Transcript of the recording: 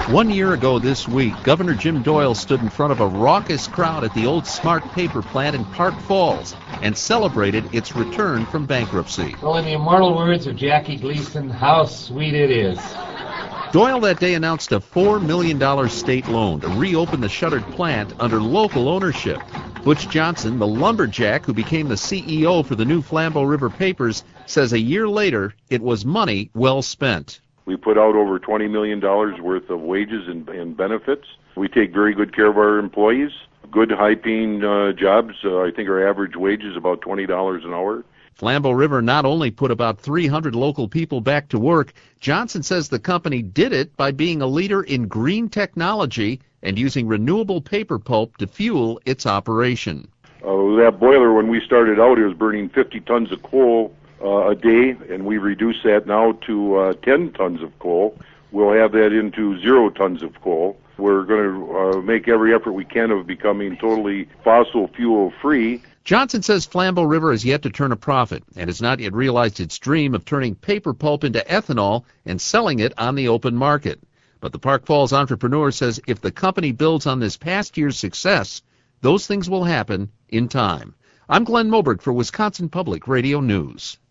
1 year ago this week, Governor Jim Doyle stood in front of a raucous crowd at the old Smart Paper plant in Park Falls and celebrated its return from bankruptcy. Well, in the immortal words of Jackie Gleason, how sweet it is. Doyle that day announced a $4 million state loan to reopen the shuttered plant under local ownership. Butch Johnson, the lumberjack who became the CEO for the new Flambeau River Papers, says a year later it was money well spent. We put out over $20 million worth of wages and benefits. We take very good care of our employees. Good high-paying jobs. I think our average wage is about $20 an hour. Flambeau River not only put about 300 local people back to work, Johnson says the company did it by being a leader in green technology and using renewable paper pulp to fuel its operation. That boiler, when we started out, it was burning 50 tons of coal a day, and we reduced that now to 10 tons of coal. We'll have that into 0 tons of coal. We're going to make every effort we can of becoming totally fossil fuel free. Johnson says Flambeau River has yet to turn a profit and has not yet realized its dream of turning paper pulp into ethanol and selling it on the open market. But the Park Falls entrepreneur says if the company builds on this past year's success, those things will happen in time. I'm Glenn Moberg for Wisconsin Public Radio News.